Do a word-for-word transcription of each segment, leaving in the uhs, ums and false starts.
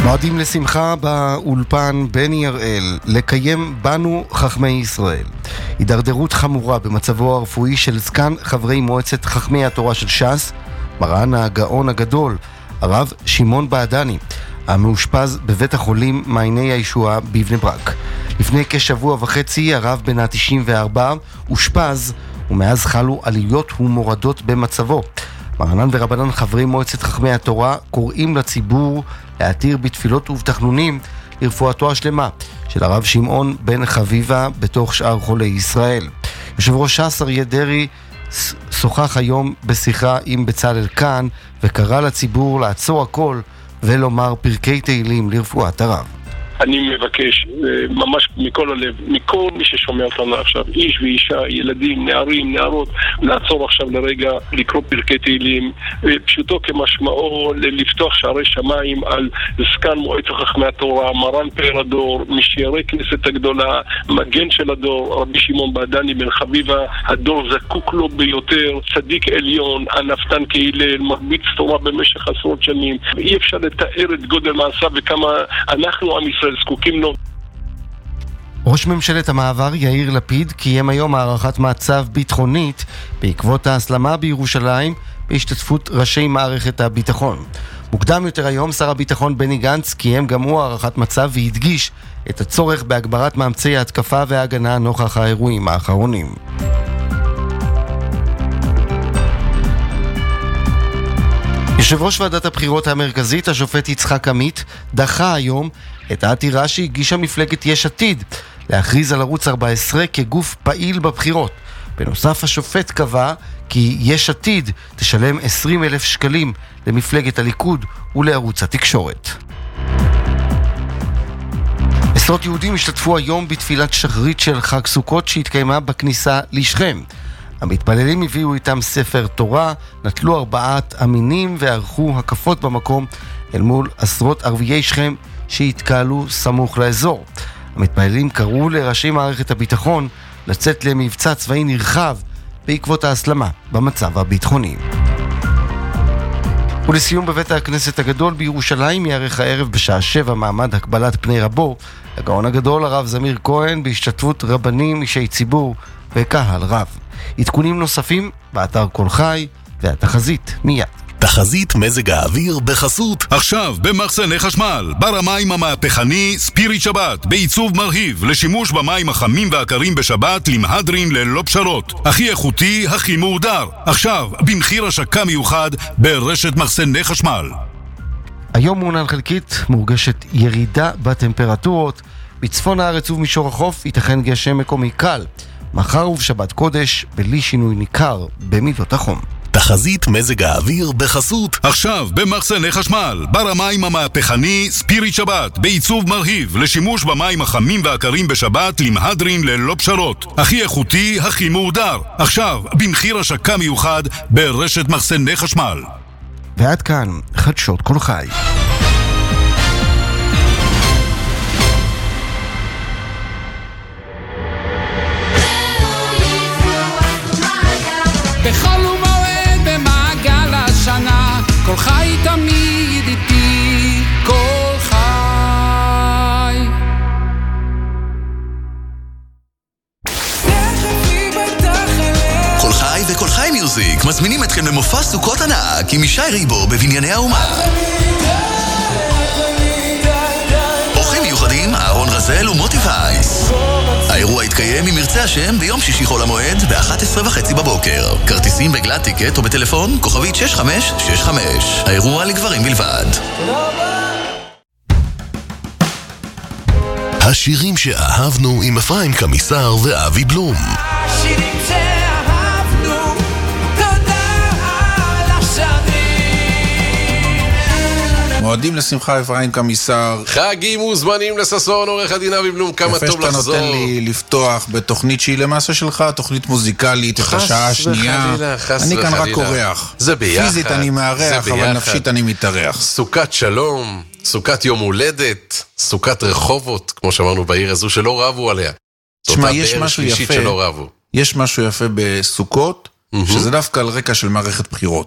מועדים לשמחה באולפן בני הראל, לקיים בנו חכמי ישראל. הידרדרות חמורה במצבו הרפואי של זקן חברי מועצת חכמי התורה של ש"ס, מרן הגאון הגדול, הרב שמעון בעדני, המאושפז בבית החולים מעייני הישועה בבני ברק. לפני כשבוע וחצי הרב בן ה-תשעים וארבע אושפז, ומאז חלו עליות ומורדות במצבו. מרנן ורבנן חברי מועצת חכמי התורה קוראים לציבור להתיר בתפילות ובתחנונים לרפואתו השלמה של הרב שמעון בן חביבה בתוך שאר חולי ישראל. יושב ראש ש"ס אריה דרעי שוחח היום בשיחה עם בצלאל כאן וקרא לציבור לעצור הכל ולומר פרקי תהילים לרפואת הרב. אני מבקש ממש מכל הלב, מכל מי ששומע אותנו עכשיו, איש ואישה, ילדים, נערים, נערות, לעצור עכשיו לרגע, לקרוא פרקי תהילים, פשוטו כמשמעו, לפתוח שערי שמיים על זקן מועצת חכמי התורה, מרן פאר הדור, משיירי כנסת הגדולה, מגן של הדור, רבי שמעון בעדני בן חביבה, הדור זקוק לו ביותר, צדיק עליון, ענפתן כהלל, מרביץ תורה במשך עשרות שנים. אי אפשר לתאר את גודל מעשיו וכמה אנחנו עם ישראל זקוקים לו. ראש ממשלת המעבר יאיר לפיד קיים היום הערכת מצב ביטחונית בעקבות ההסלמה בירושלים בהשתתפות ראשי מערכת הביטחון. מוקדם יותר היום שר הביטחון בני גנץ קיים גם הוא הערכת מצב והדגיש את הצורך בהגברת מאמצי ההתקפה וההגנה נוכח האירועים האחרונים. יושב ראש ועדת הבחירות המרכזית, השופט יצחק עמית, דחה היום את העתירה שהגישה מפלגת יש עתיד להכריז על ערוץ ארבע עשרה כגוף פעיל בבחירות. בנוסף, השופט קבע כי יש עתיד תשלם עשרים אלף שקלים למפלגת הליכוד ולערוץ התקשורת. עשרות יהודים השתתפו היום בתפילת שחרית של חג סוכות שהתקיימה בכניסה לשכם. המתפללים הביאו איתם ספר תורה, נטלו ארבעת המינים וערכו הקפות במקום אל מול עשרות ערביי שכם שהתקהלו סמוך לאזור. המתפללים קראו לראשי מערכת הביטחון לצאת למבצע צבאי נרחב בעקבות ההסלמה במצב הביטחוני. ולסיום, בבית הכנסת הגדול בירושלים יערך הערב בשעה שבע מעמד הקבלת פני רבו הגאון הגדול הרב זמיר כהן בהשתתפות רבנים, אישי ציבור וקהל רב. עדכונים נוספים באתר כל חי והתחזית מיד. תחזית מזג האוויר בחסות עכשיו במחסני חשמל בר המים המהפכני ספיריט שבת בעיצוב מרהיב לשימוש במים החמים והקרים בשבת למהדרין ללא פשרות, הכי איכותי, הכי מהודר, עכשיו במחיר השקה מיוחד ברשת מחסני חשמל. היום מעונן חלקית, מורגשת ירידה בטמפרטורות בצפון הארץ ובמישור החוף, ייתכן גשם מקומי קל. מחר ובשבת קודש בלי שינוי ניכר במידות החום. תחזית מזג האוויר בחסות עכשיו במחסני חשמל בר המים המהפכני ספיריט שבת בעיצוב מרהיב לשימוש במים החמים והקרים בשבת למהדרין ללא פשרות, הכי איכותי, הכי מהודר, עכשיו במחיר השקה מיוחד ברשת מחסני חשמל. ועד כאן חדשות כל חי. בכל ומועד במעגל השנה כל חי תמיד איתי, כל חי. כל חי וכל חי מיוזיק מזמינים אתכם למופע סוכות ענק עם ישי ריבו בבנייני האומה. אורחים מיוחדים אהרון רזל ומוטי וייס. האירוע יתקיים ממרצה השם ביום שישי חול המועד ב-אחת עשרה וחצי בבוקר. כרטיסים בגלת טיקט או בטלפון כוכבית שש חמש שש חמש. האירוע לגברים בלבד. השירים שאהבנו עם אפרים קמיסר ואבי בלום. השירים שאהבנו, תודה על השנים. מועדים לשמחה אפרים קמיסר. חגים מוזמנים לששון, עורך הדין אבי בלום, כמה טוב לחזור. יפה שאתה נותן לי לפתוח בתוכנית שהיא למעשה שלך, תוכנית מוזיקלית, את השעה השנייה. אני כאן רק קורח. זה ביחד. פיזית אני מארח, אבל נפשית אני מתארח. סוכת שלום, סוכת יום הולדת, סוכת רחובות, כמו שאמרנו בעיר הזו שלא רבו עליה. תשמע, יש משהו יפה. יש משהו יפה בסוכות, שזה דווקא על רקע של מערכת בחירות.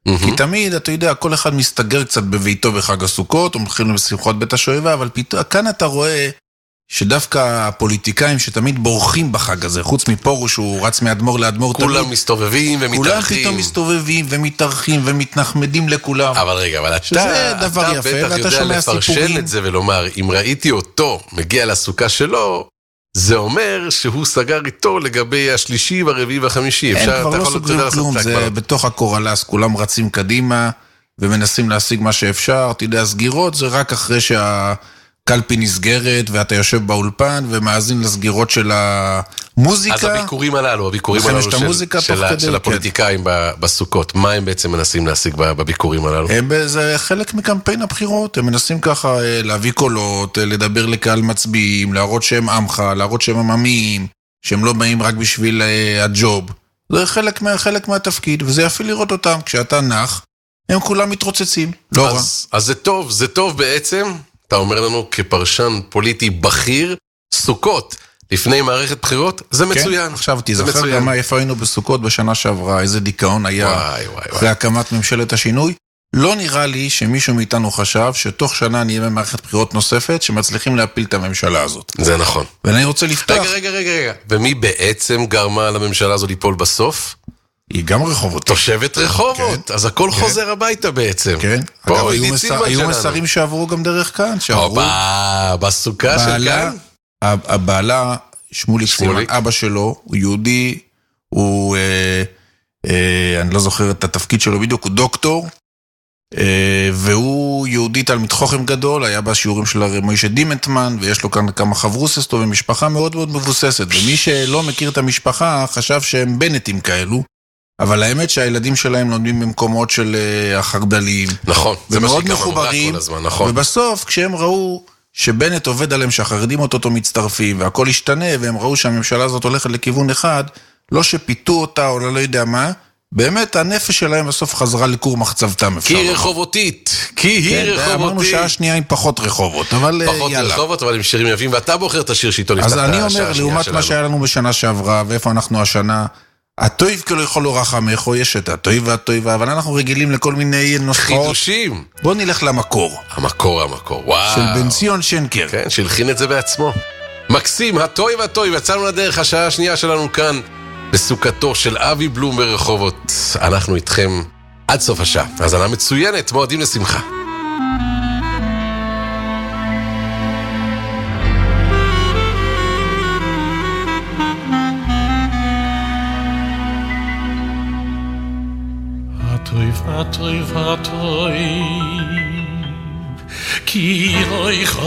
כי תמיד, אתה יודע, כל אחד מסתגר קצת בביתו בחג הסוכות, ומתחילים לשמחות בית השואבה, אבל פתאום, כאן אתה רואה שדווקא הפוליטיקאים שתמיד בורחים בחג הזה, חוץ מפורוש, הוא רץ מאדמור לאדמור, כולם תמיד, מסתובבים ומתארחים. כולם פתאום מסתובבים ומתארחים ומתנחמדים לכולם. אבל רגע, אבל אתה, אתה בטח יודע לפרשן את זה ולומר, אם ראיתי אותו מגיע לסוכה שלו, זה אומר שהוא סגר איתו לגבי השלישי והרביעי והחמישי. הם כבר לא סוגרים כלום, זה בתוך הקורלס, כולם רצים קדימה ומנסים להשיג מה שאפשר. אתה יודע, סגירות זה רק אחרי שהקלפי נסגרת ואתה יושב באולפן ומאזין לסגירות של המוזיקה. אז הביקורים הללו, הביקורים הללו של הפוליטיקאים בסוכות, מה הם בעצם מנסים להשיג בביקורים הללו? זה חלק מקמפיין הבחירות, הם מנסים ככה להביא קולות, לדבר לקהל מצביעים, להראות שהם עמך, להראות שהם עממיים, שהם לא באים רק בשביל הג'וב. זה חלק, חלק מהתפקיד, וזה יפה לראות אותם. כשאתה נח, הם כולם מתרוצצים. לא רע. אז זה טוב, זה טוב בעצם, אתה אומר לנו כפרשן פוליטי בכיר, סוכות לפני מערכת בחירות, זה מצוין. כן, עכשיו תזכר גם מה איפה היינו בסוכות בשנה שעברה, איזה דיכאון היה וואי, וואי, אחרי וואי. הקמת ממשלת השינוי. לא נראה לי שמישהו מאיתנו חשב שתוך שנה נהיה במערכת בחירות נוספת שמצליחים להפיל את הממשלה הזאת. זה נכון. ואני רוצה לפתוח. רגע, רגע, רגע, רגע. ומי בעצם גרמה לממשלה הזו ליפול בסוף? היא גם רחובות. תושבת רחובות. כן, אז הכל כן. חוזר הביתה בעצם. כן. אגב, היו, מסר, היו מסרים שעברו גם דרך כאן. שעברו. אופה, בסוכה של כאן? הבעלה, שמוליק סימן, אבא שלו, הוא יהודי, הוא, אה, אה, אני לא זוכר את התפקיד שלו בדיוק, הוא דוקטור, אה, והוא יהודי תלמיד חוכם גדול, היה בשיעורים של מוישה דימנטמן, ויש לו כאן כמה חברוססטו, ומשפחה מאוד מאוד מבוססת, ומי שלא מכיר את המשפחה, חשב שהם בנטים כאלו, אבל האמת שהילדים שלהם לומדים במקומות של uh, החרדלים. נכון, זה מה מאוד שגם מחוברים, כל הזמן, נכון. ובסוף כשהם ראו שבנט עובד עליהם, שהחרדים אותו מצטרפים, והכל ישתנה, והם ראו שהממשלה הזאת הולכת לכיוון אחד, לא שפיתו אותה או לא יודע מה, באמת הנפש שלהם בסוף חזרה לכור מחצבתם. כי היא רחובותית, כי היא כן, רחובותית. אמרנו שעה שנייה עם פחות רחובות, אבל פחות יאללה. פחות רחובות, אבל עם שירים יפים, ואתה בוחר את השיר שאיתו לפתח את השעה השנייה שלנו. אז אני אומר, לעומת מה שהיה לנו בשנה שעברה, ואיפה אנחנו השנה, הטויב כאילו יכול לא רחמך, או יש את הטויב והטויבה, אבל אנחנו רגילים לכל מיני נוסחאות. חידושים. בוא נלך למקור. המקור, המקור, וואו. של בן ציון שנקר. כן, שהלחין את זה בעצמו. מקסים, הטויב והטויב, יצאנו לדרך, השעה השנייה שלנו כאן, בסוכתו של אבי בלום ברחובות. אנחנו איתכם עד סוף השעה. האזנה מצוינת, מועדים לשמחה. הטויב, הטויב, הטויב, כי לא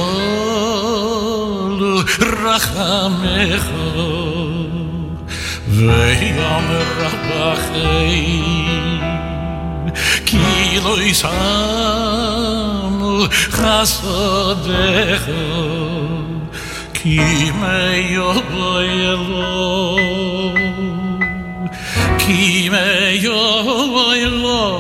יכול רחמך, ויאמר רבכי, כי לא ישם חסדך, כי מיובוי לו, כי מיובוי לו,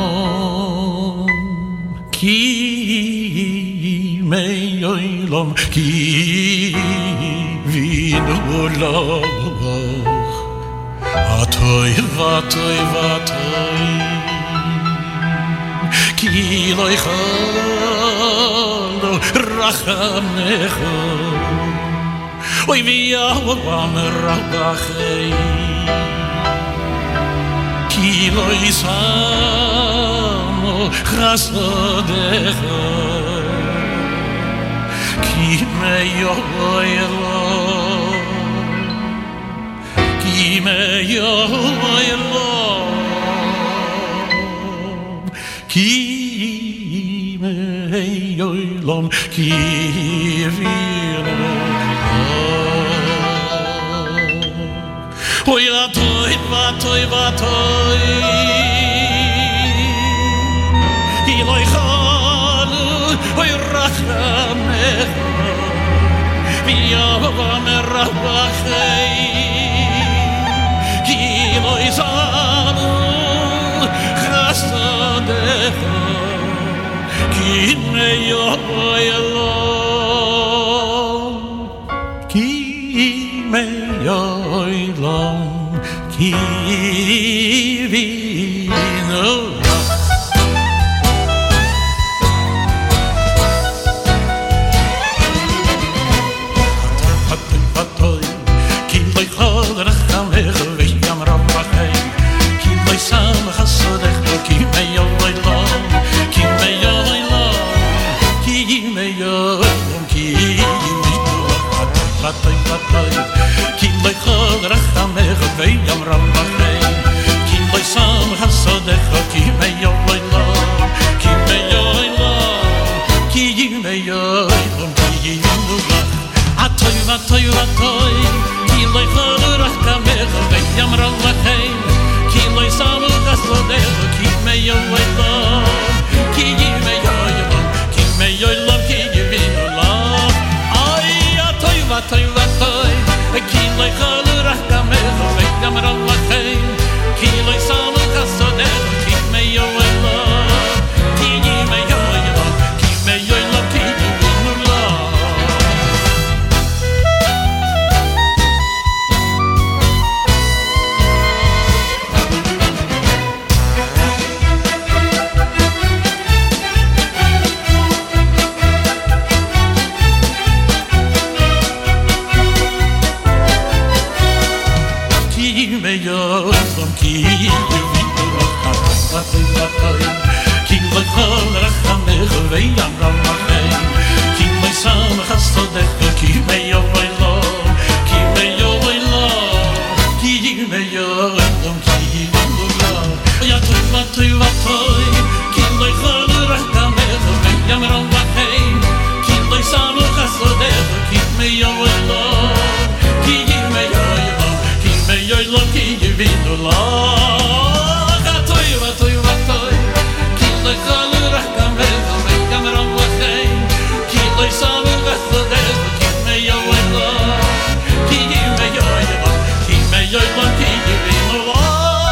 כי מיובוי לו, כי וינו לו. הטויב, הטויב, הטויב, כי לא יכול רחמך, אוי ויאמר רבכי, כי לא ישם חסדך, כי מיובוי לו, כי מיובוי לו, כי מיובוי לו, כי וינו. אוי הטויב, הטויב, הטויב, כי לא יכול אוי רחמך, ויאמר רבכי, כי לא ישם חסדך, כי מיובוי לו, כי מיובוי לו, כי וינו. חסודך כי מיועי לו כי מיועי לו כי מיועי לו כי ינו לך עטוי ועטוי ועטוי כי לא יכול רק דמך ויאמר לכם כי לא ישמו חסודך כי מיועי לו כי מיועי לו כי מיועי לו כי ינו לך אוי עטוי ועטוי ועטוי כי לא יכול רק דמך ויאמר לכם כי לא ישמו חסודך כי מיועי לו כי מיועי לו כי מיועי לו כי ינו לך יום כי יבינו לך חסי וחיים כי לא יכול רחמך ויאמר לכם כי לא שם חסודך כי מיועי לו כי מיועי לו כי מיועי לו כי יבינו לך יתוי ותוי ותוי כי לא יכול רחמך ויאמר לכם כי לא שם חסודך כי מיועי לו כי מיועי לו מיועי לו כי יבינו לך עטוי ועטוי ועטוי כי לא יכול רק דמך ויאמר לכם כי לא ישמו חסודך כי מיועי לו כי מיועי לו כי מיועי לו כי יבינו לך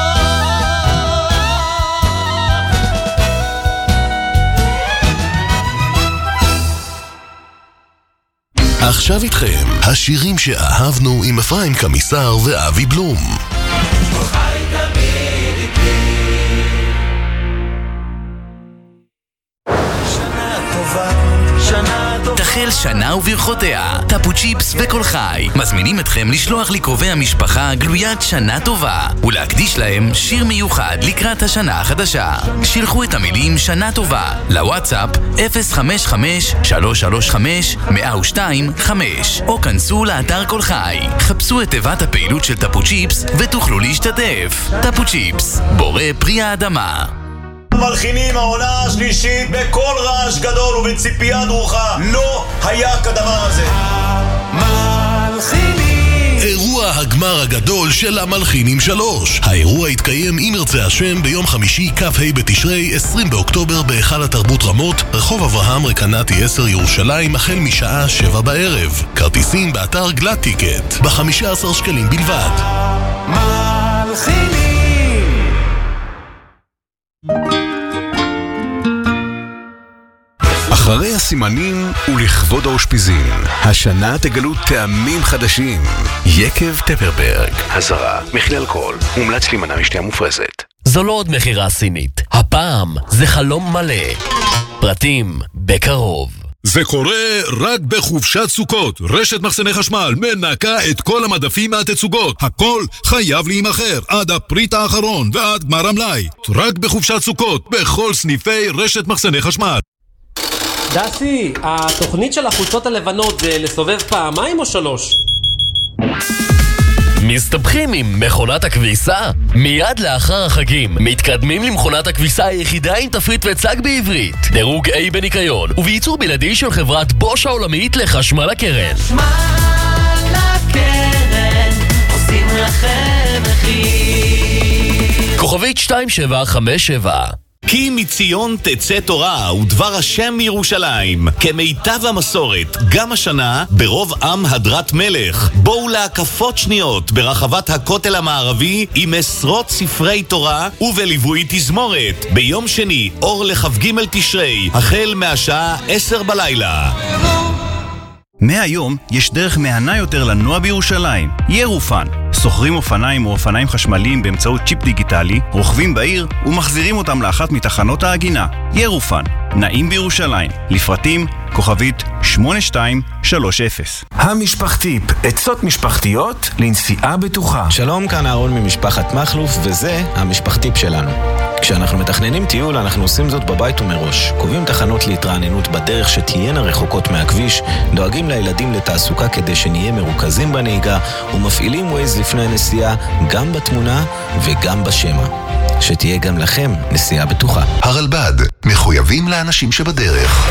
עכשיו איתכם, השירים שאהבנו עם אפרים קמיסר ואבי בלום. תחל שנה וברכותיה, טפו צ'יפס וכל חי מזמינים אתכם לשלוח לקרובי המשפחה גלוית שנה טובה ולהקדיש להם שיר מיוחד לקראת השנה החדשה. שילחו את המילים שנה טובה לוואטסאפ אפס חמש חמש שלוש שלוש חמש אפס שתיים חמש או כנסו לאתר כל חי, חפשו את תיבת הפעילות של טפו צ'יפס ותוכלו להשתתף. טפו צ'יפס, בורא פרי האדמה. מלחינים העונה השלישית בכל רעש גדול ובציפייה דרוכה. לא היה כדבר הזה. המלחינים, אירוע הגמר הגדול של המלחינים שלוש. האירוע יתקיים אם ירצה השם ביום חמישי כ"ה בתשרי עשרים באוקטובר בהיכל התרבות רמות, רחוב אברהם רקנטי עשר ירושלים, החל משעה שבע בערב. כרטיסים באתר גלאט טיקט ב-חמישה עשר שקלים בלבד. המלחינים אחרי הסימנים ולכבוד האושפיזין, השנה תגלו טעמים חדשים. יקב טפרברג, הזרה, מכיל אלכוהול, מומלץ להימנע משתייה מופרזת. זו לא עוד מחירה סינית, הפעם זה חלום מלא. פרטים בקרוב. זה קורה רק בחופשת סוכות. רשת מחסני חשמל מנקה את כל המדפים מהתצוגות. הכל חייב להימחר עד הפריט האחרון ועד גמר המלאי. רק בחופשת סוכות, בכל סניפי רשת מחסני חשמל. דסי, התוכנית של החולצות הלבנות זה לסובב פעמיים או שלוש? מסתבכים עם מכונת הכביסה? מיד לאחר החגים מתקדמים למכונת הכביסה היחידה עם תפריט וצג בעברית, דירוג A בניקיון ובייצור בלעדי של חברת בוש העולמית לחשמל הקרן. חשמל הקרן עושים לכם מחיר. כוכבית שתיים שבע חמש שבע. כי מציון תצא תורה ודבר השם מירושלים, כמיטב המסורת, גם השנה ברוב עם הדרת מלך. בואו להקפות שניות ברחבת הכותל המערבי עם עשרות ספרי תורה ובליווי תזמורת ביום שני אור לכ"ג תשרי החל מהשעה עשר בלילה. מהיום יש דרך מהנה יותר לנוע בירושלים. ירופן. סוחרים אופניים או אופניים חשמליים באמצעות צ'יפ דיגיטלי, רוכבים בעיר ומחזירים אותם לאחת מתחנות ההגינה. ירופן. נעים בירושלים. לפרטים כוכבית שמונה שתיים שלוש אפס. המשפחתיפ, עצות משפחתיות לנסיעה בטוחה. שלום, כאן אהרון ממשפחת מחלוף וזה המשפחתיפ שלנו. כשאנחנו מתכננים טיול, אנחנו עושים זאת בבית ומראש. קובעים תחנות להתרעננות בדרך שתהיינה רחוקות מהכביש, דואגים לילדים לתעסוקה כדי שנהיה מרוכזים בנהיגה, ומפעילים ווייז לפני הנסיעה גם בתמונה וגם בשמה. שתהיה גם לכם נסיעה בטוחה. הרלב"ד, מחויבים לאנשים שבדרך.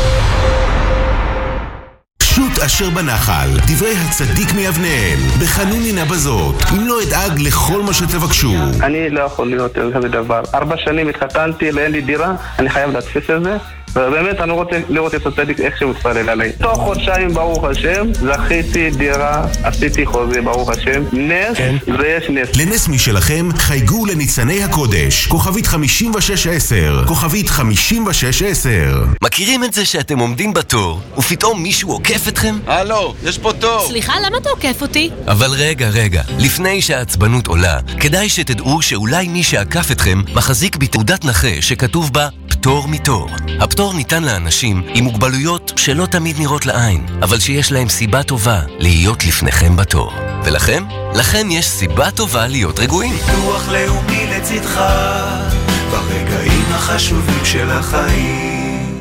פשוט אשר בנחל, דברי הצדיק מיבנאל, בחנוני נבזות, אם לא אדאג לכל מה שתבקשו. אני לא יכול להיות איזה דבר. ארבע שנים התחתנתי, ואין לי דירה, אני חייב להדפיס את זה. ובאמת אני רוצה לראות את הצדיק איך שהוא מתפלל עליי. תוך חודשיים ברוך השם, זכיתי דירה, עשיתי חוזה ברוך השם, נס ויש נס. לנס משלכם חייגו לניצני הקודש, כוכבית חמישים ושש עשר, כוכבית חמישים ושש עשר. מכירים את זה שאתם עומדים בתור, ופתאום מישהו עוקף אתכם? הלו, יש פה תור. סליחה, למה אתה עוקף אותי? אבל רגע, רגע, לפני שהעצבנות עולה, כדאי שתדעו שאולי מי שעקף אתכם מחזיק בתעודת נכה שכתוב בה פטור מתור. הפטור ניתן לאנשים עם מוגבלויות שלא תמיד נראות לעין, אבל שיש להם סיבה טובה להיות לפניכם בתור. ולכם? לכם יש סיבה טובה להיות רגועים. ביטוח לאומי לצדך, ברגעים החשובים של החיים.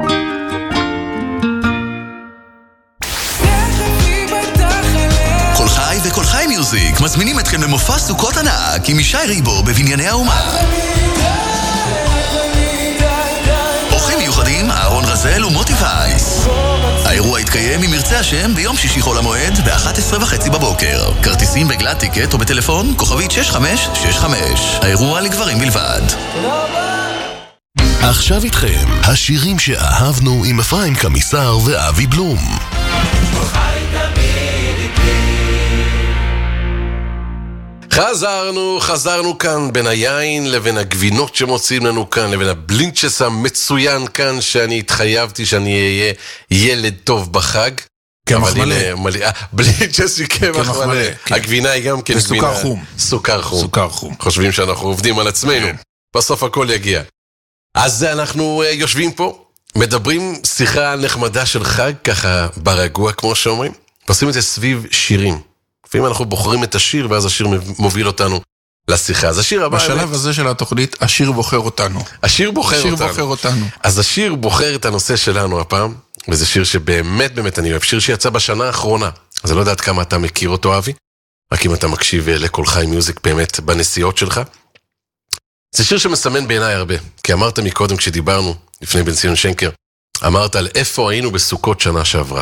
כל חי וכל חי מיוזיק מזמינים אתכם למופע סוכות ענק עם ישי ריבו בבנייני האומה. אורחים מיוחדים, אהרון רזל ומוטי וייס. האירוע יתקיים עם ירצה השם ביום שישי חול המועד ב-אחת עשרה וחצי בבוקר. כרטיסים בגלת טיקט או בטלפון כוכבית שש חמש שש חמש. האירוע לגברים בלבד. עכשיו איתכם, השירים שאהבנו עם אפרים קמיסר ואבי בלום. חזרנו, חזרנו כאן בין היין לבין הגבינות שמוצאים לנו כאן, לבין הבלינצ'ס המצוין כאן, שאני התחייבתי שאני אהיה ילד טוב בחג. קמח מלא. בלינצ'ס היא קמח מלא. הגבינה היא גם כן גבינה. וסוכר חום. סוכר חום. סוכר חום. חושבים שאנחנו עובדים על עצמנו. בסוף הכל יגיע. אז אנחנו יושבים פה, מדברים שיחה נחמדה של חג, ככה ברגוע כמו שאומרים, ועושים את זה סביב שירים. לפעמים אנחנו בוחרים את השיר, ואז השיר מוביל אותנו לשיחה. אז השיר הבא... בשלב הזה של התוכנית, השיר בוחר אותנו. השיר בוחר השיר אותנו. בוחר אותנו. אז השיר בוחר את הנושא שלנו הפעם, וזה שיר שבאמת באמת אני אוהב, שיר שיצא בשנה האחרונה. אז אני לא יודעת כמה אתה מכיר אותו, אבי, רק אם אתה מקשיב לכל חי מיוזיק באמת בנסיעות שלך. זה שיר שמסמן בעיניי הרבה, כי אמרת מקודם כשדיברנו, לפני בן ציון שנקר, אמרת על איפה היינו בסוכות שנה שעברה.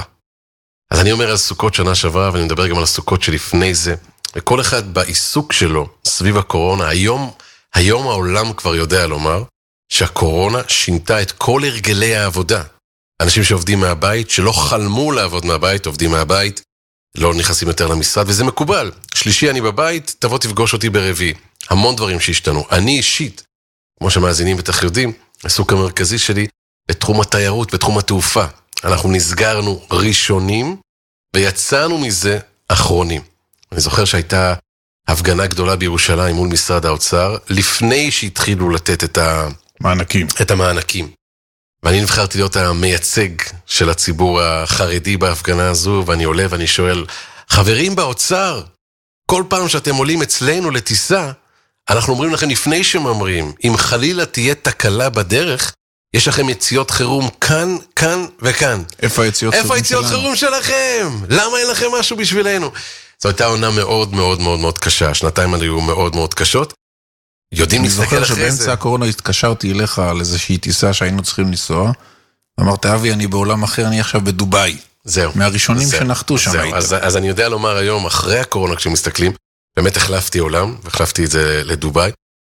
אז אני אומר על סוכות שנה שעברה, ואני מדבר גם על הסוכות שלפני זה, וכל אחד בעיסוק שלו סביב הקורונה, היום, היום העולם כבר יודע לומר, שהקורונה שינתה את כל הרגלי העבודה. אנשים שעובדים מהבית, שלא חלמו לעבוד מהבית, עובדים מהבית, לא נכנסים יותר למשרד, וזה מקובל. שלישי אני בבית, תבוא תפגוש אותי ברביעי. המון דברים שהשתנו. אני אישית, כמו שמאזינים בטח יודעים, העיסוק המרכזי שלי, בתחום התיירות, בתחום התעופה. אנחנו נסגרנו ראשונים, ויצאנו מזה אחרונים. אני זוכר שהייתה הפגנה גדולה בירושלים מול משרד האוצר, לפני שהתחילו לתת את המענקים. את המענקים. ואני נבחרתי להיות המייצג של הציבור החרדי בהפגנה הזו, ואני עולה ואני שואל, חברים באוצר, כל פעם שאתם עולים אצלנו לטיסה, אנחנו אומרים לכם לפני שממרים, אם חלילה תהיה תקלה בדרך, יש לכם יציאות חירום כאן, כאן וכאן. איפה היציאות חירום שלנו? איפה היציאות חירום שלכם? למה אין לכם משהו בשבילנו? זו הייתה עונה מאוד מאוד מאוד מאוד קשה, השנתיים האלה היו מאוד מאוד קשות. יודעים להסתכל אחרי זה. אני זוכר שבאמצע הקורונה התקשרתי אליך על איזושהי טיסה שהיינו צריכים לנסוע, אמרת, אבי, אני בעולם אחר, אני עכשיו בדוביי. זהו. מהראשונים שנחתו שם היית. אז, אז אני יודע לומר היום, אחרי הקורונה כשמסתכלים, באמת החלפתי עולם, והחלפתי את זה לדוביי,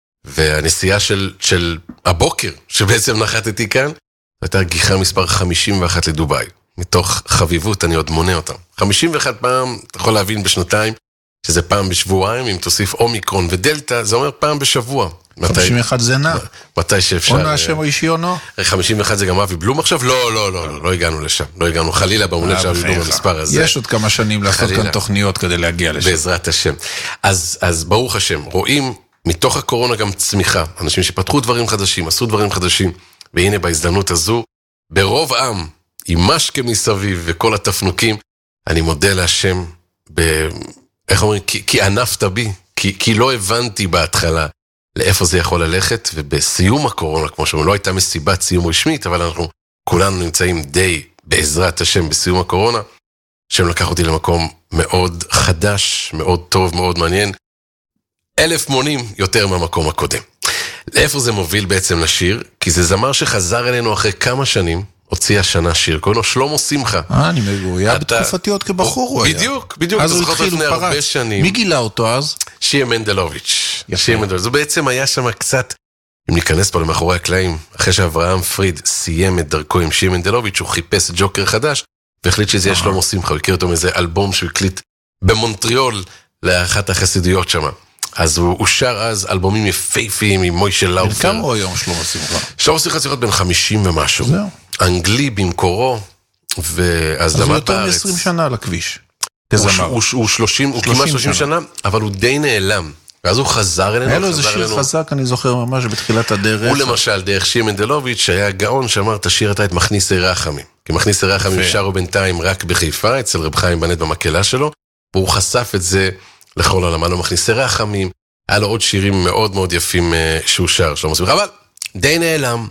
והנסיעה של, של הבוקר, שבעצם נחתתי כאן, הייתה גיחה מספר חמישים ואחת לדוביי. מתוך חביבות אני עוד מונה אותם. חמישים ואחת פעם, אתה יכול להבין בשנתיים, שזה פעם בשבועיים, אם תוסיף אומיקרון ודלטה, זה אומר פעם בשבוע. חמישים ואחת זה נע. מתי שאפשר. עונה השם או אישי עונו? חמישים ואחת זה גם אבי בלום עכשיו? לא, לא, לא, לא, לא הגענו לשם. לא הגענו חלילה במונד של אבי בלום במספר הזה. יש עוד כמה שנים לעשות כאן תוכניות כדי להגיע לשם. בעזרת השם. אז, אז ברוך השם, רואים מתוך הקורונה גם צמיחה. אנשים שפתחו דברים חדשים, עשו דברים חדשים, והנה בהזדמנות הזו, ברוב עם, עם משקה מסביב וכל התפנוקים, אני מודה להשם ב... איך אומרים? כי, כי ענפת בי, כי, כי לא הבנתי בהתחלה לאיפה זה יכול ללכת, ובסיום הקורונה, כמו שאומרים, לא הייתה מסיבת סיום רשמית, אבל אנחנו כולנו נמצאים די בעזרת השם בסיום הקורונה, שם לקח אותי למקום מאוד חדש, מאוד טוב, מאוד מעניין, אלף מונים יותר מהמקום הקודם. לאיפה זה מוביל בעצם לשיר? כי זה זמר שחזר אלינו אחרי כמה שנים, הוציא השנה שיר, קוראים לו שלמה שמחה. אה, אני מגויה בתקופתי עוד כבחור הוא היה. בדיוק, בדיוק. אז הוא התחיל, הוא פרץ. מי גילה אותו אז? שיר מנדלוביץ'. שיר מנדלוביץ'. זה בעצם היה שם קצת, אם ניכנס פה למאחורי הקלעים, אחרי שאברהם פריד סיים את דרכו עם שיר מנדלוביץ', הוא חיפש ג'וקר חדש, והחליט שזה יהיה שלמה שמחה, הוא הכיר אותו מאיזה אלבום שהוא הקליט במונטריאול, לאחת החסידויות שם. אז הוא, הוא שר אז אלבומים יפהפיים עם מוישה לאופר. כמה הוא היום שלמה שמחה? שלמה שמחה צריך להיות בין חמישים ומשהו. זהו. אנגלי במקורו, ואז אז הוא יותר מ-עשרים שנה על הכביש. הוא, הוא, הוא, שלושים, הוא כמעט שלושים שנה, אבל הוא די נעלם. ואז הוא חזר אלינו. היה לו איזה שיר חזק, אני זוכר ממש בתחילת הדרך. הוא למשל, דרך שיר מנדלוביץ', שהיה גאון שאמר, תשאיר אתה את מכניסי רחמים. כי מכניסי רחמים שרו בינתיים רק בחיפה, אצל רב חיים בנט במקהלה שלו, והוא חשף את זה לכל העולם. היה לו מכניסי רחמים, היה לו עוד שירים מאוד מאוד יפים שהוא שר, שלמה שמחה, אבל די נעלם.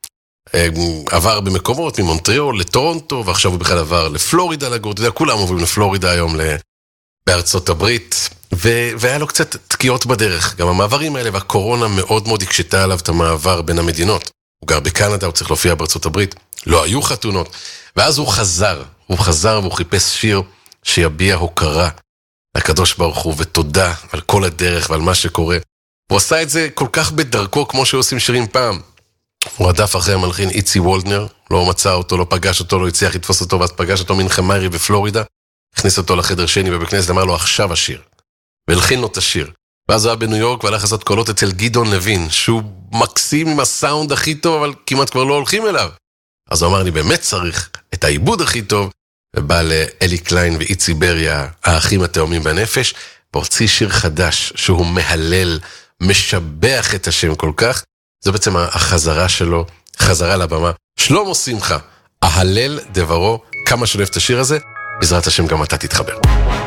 עבר במקומות, ממונטריאול לטורונטו, ועכשיו הוא בכלל עבר לפלורידה לגור, אתה יודע, כולם עוברים לפלורידה היום בארצות הברית, והיה לו קצת תקיעות בדרך, גם המעברים האלה, והקורונה מאוד מאוד הקשתה עליו את המעבר בין המדינות, הוא גר בקנדה, הוא צריך להופיע בארצות הברית, לא היו חתונות, ואז הוא חזר, הוא חזר והוא חיפש שיר שיביע הוקרה לקדוש ברוך הוא, ותודה על כל הדרך ועל מה שקורה, הוא עשה את זה כל כך בדרכו, כמו שעושים שירים פעם, הוא רדף אחרי המלחין איצי וולדנר, לא מצא אותו, לא פגש אותו, לא הצליח לתפוס אותו, ואז פגש אותו מנחמיירי בפלורידה, הכניס אותו לחדר שני ובכנסת, אמר לו עכשיו השיר, והלחין לו את השיר. ואז הוא היה בניו יורק והלך לעשות קולות אצל גדעון לוין, שהוא מקסים עם הסאונד הכי טוב, אבל כמעט כבר לא הולכים אליו. אז הוא אמר, אני באמת צריך את העיבוד הכי טוב, ובא לאלי קליין ואיצי בריה, האחים התאומים בנפש, והוציא שיר חדש, שהוא מהלל, משבח את השם כל כך, זו בעצם החזרה שלו, חזרה לבמה. שלמה שמחה, אהלל דברו, כמה שולף את השיר הזה, בעזרת השם גם אתה תתחבר.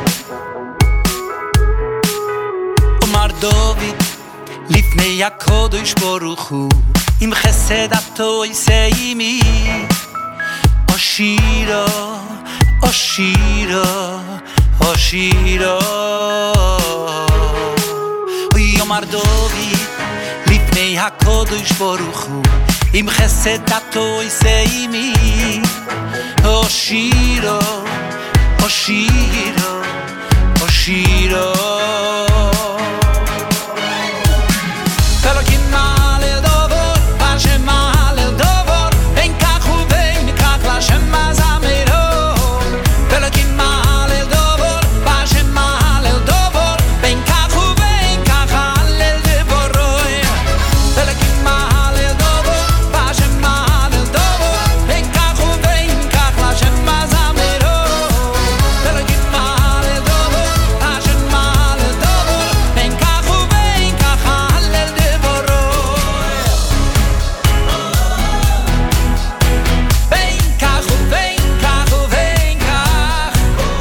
אומר דוד, לפני הקודש ברוך הוא, עם חסד אתו יסיימי, או שירו, או שירו, או שירו. אומר דוד, לפני הקודש ברוך הוא, עם חסד אתו יסיימי, או שירו, או שירו, או שירו. אלוקים מעלה דובר, השם מעלה דובר, בין כך ובין כך לשם הזמרו. אלוקים מעלה דובר, השם מעלה דובר, בין כך ובין כך הלל דברו. אלוקים מעלה דובר, השם מעלה דובר, בין כך ובין כך לשם הזמרו. אלוקים מעלה דובר, השם מעלה דובר, בין כך ובין כך הלל דברו. בין כך ובין כך ובין כך,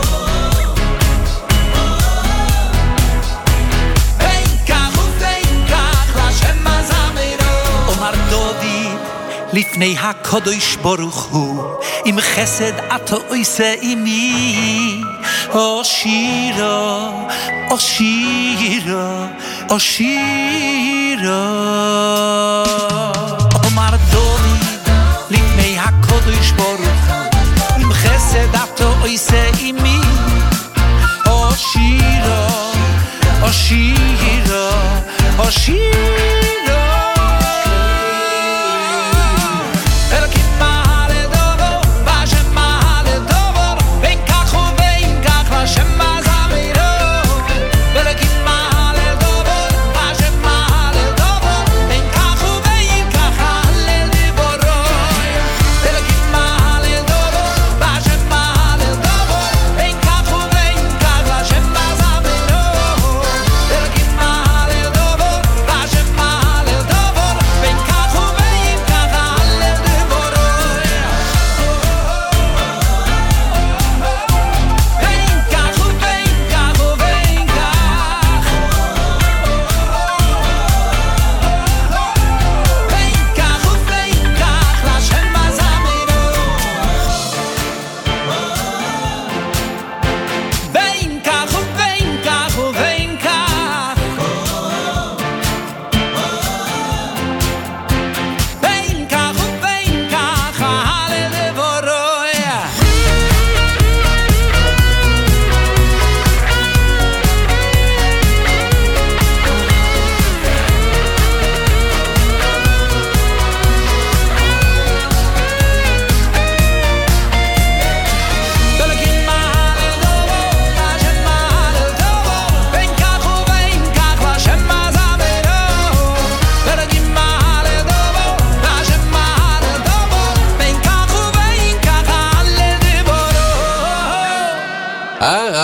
בין כך ובין כך לשם הזמרו. אומר דוד, לפני הקדוש ברוך הוא, עם חסד אתו עושה עימי, או שירו, או שירו, או שירו. אומר דוד, לפני הקדוש ברוך הוא, עם חסד אתו עושה עימי, או שירו, או שירו, או שירו. אלוקים מעלה דובר, והשם מעלה דובר, בין כך ובין כך לשם הזמרו. אלוקים מעלה דובר, והשם מעלה דובר, בין כך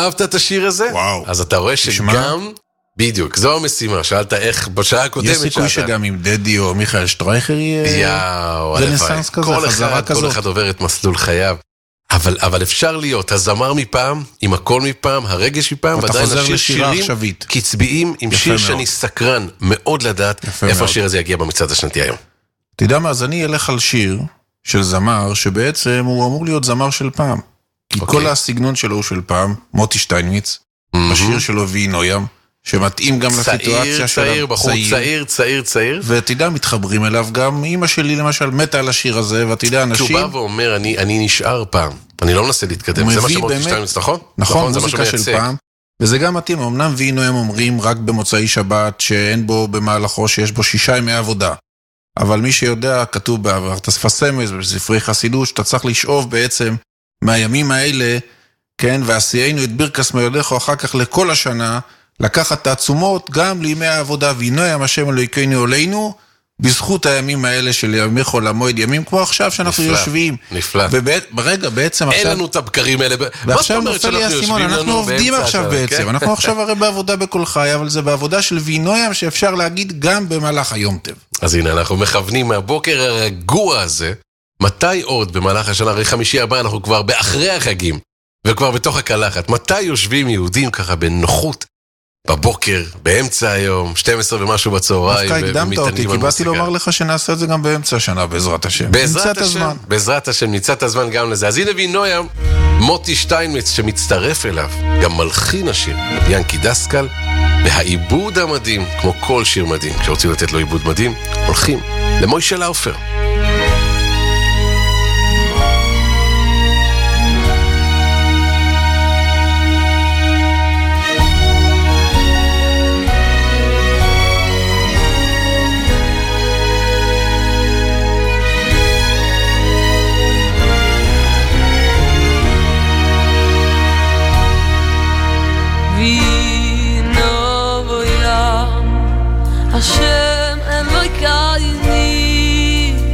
אהבת את השיר הזה? וואו. אז אתה רואה שגם... בדיוק, זו המשימה, שאלת איך בשעה הקודמת יש סיכוי שגם עם דדי או מיכאל שטרייכר יהיה... יאו, זה נסנס כזה, חזרה כזאת. כל אחד עובר את מסלול חייו. אבל, אבל אפשר להיות הזמר מפעם, עם הכל מפעם, הרגש מפעם, ועדיין לשיר שירים קצביים, עם שיר שאני סקרן מאוד לדעת איפה השיר הזה יגיע במצעד השנתי היום. אתה יודע מה, אז אני אלך על שיר של זמר, שבעצם הוא אמור להיות זמר של פעם. כי כל הסגנון שלו הוא של פעם, מוטי שטיינמיץ, השיר שלו ואי נוים, שמתאים גם לסיטואציה שלו. צעיר, בחור צעיר, צעיר, צעיר. ותדע, מתחברים אליו גם, אמא שלי למשל מתה על השיר הזה, ותדע, אנשים... כשהוא בא ואומר, אני, אני נשאר פעם, אני לא מנסה להתקדם, זה מה שמוטי שטיינמיץ, נכון? נכון, מוזיקה של פעם, וזה גם מתאים, אמנם ואי נוים אומרים רק במוצאי שבת, שאין בו במהלכו, שיש בו שישה ימי עבודה. אבל מי שיודע, כתוב בעבר, תספסמס, בספרי חסידות, שאתה צריך לשאוב בעצם מהימים האלה, כן, ועשיינו את בירקס מיודך, אחר כך לכל השנה, לקחת תעצומות גם לימי העבודה, וינוים השם אלוהינו עלינו, בזכות הימים האלה של ימי חול המועד, ימים כמו עכשיו שאנחנו נפלא, יושבים. נפלא. וברגע, בעצם עכשיו... אין לנו את הבקרים האלה. ועכשיו נופל לי הסימון, אנחנו עובדים עכשיו בעצם. אנחנו עכשיו הרי בעבודה בכל חי, אבל זה בעבודה של וינוים שאפשר להגיד גם במהלך היום טב. אז הנה, אנחנו מכוונים מהבוקר הרגוע הזה, מתי עוד במהלך השנה, הרי חמישי הבא, אנחנו כבר באחרי החגים, וכבר בתוך הקלחת. מתי יושבים יהודים ככה בנוחות? בבוקר, באמצע היום, שתים עשרה ומשהו בצהריים. דווקא הקדמת אותי, כי באתי לומר לך שנעשה את זה גם באמצע השנה, בעזרת השם. בעזרת השם, בעזרת השם, ניצא את הזמן גם לזה. אז הנה וינוים, מוטי שטיינמיץ שמצטרף אליו, גם מלחין השיר, ינקי דסקל, והעיבוד המדהים, כמו כל שיר מדהים, כשרוצים לתת לו עיבוד מדהים, הולכים למוישה לאופר. השם אלוהי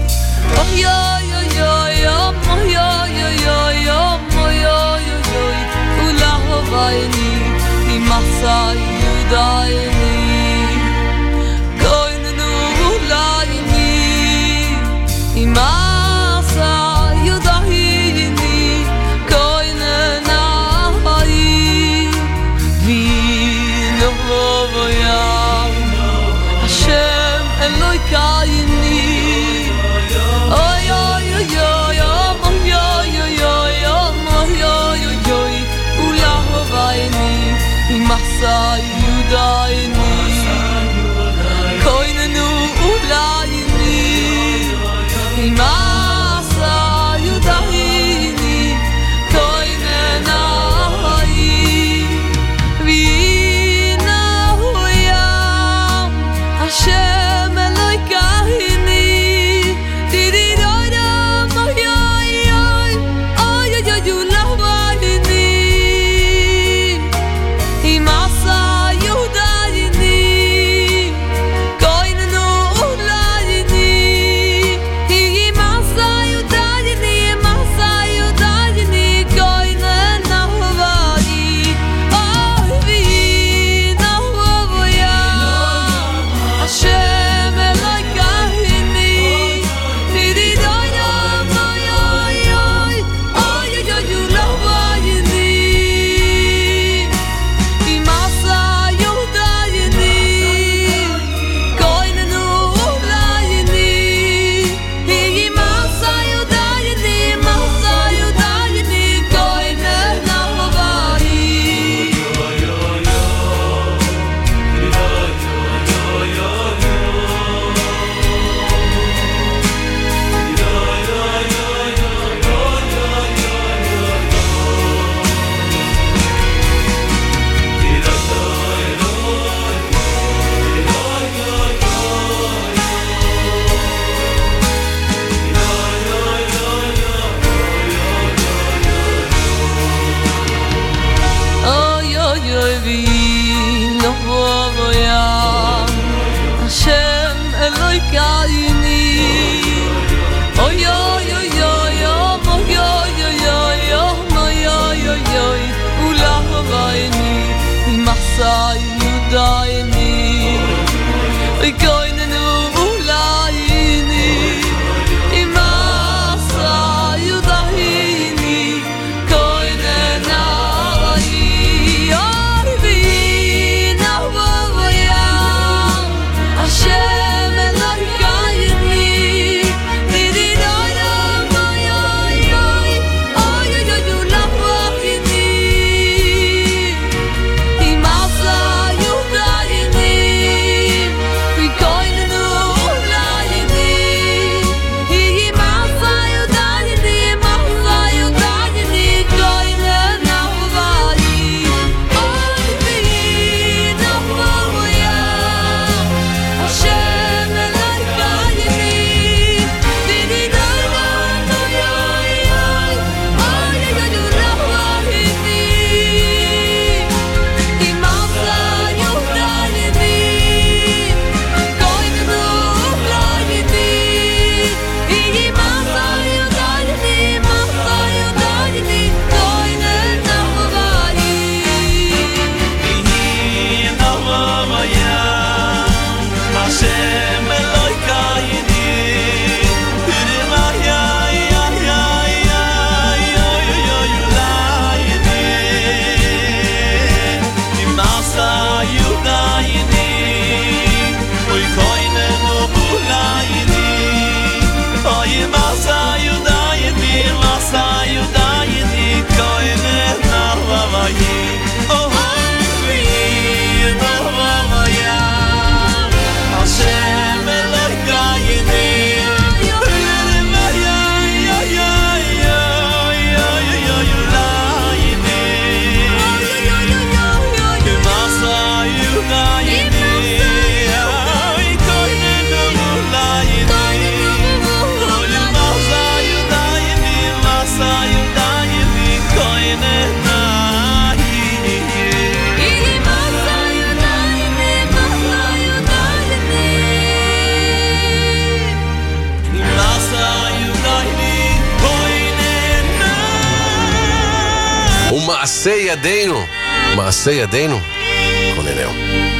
מעשה ידינו, מעשה ידינו, כוננהו.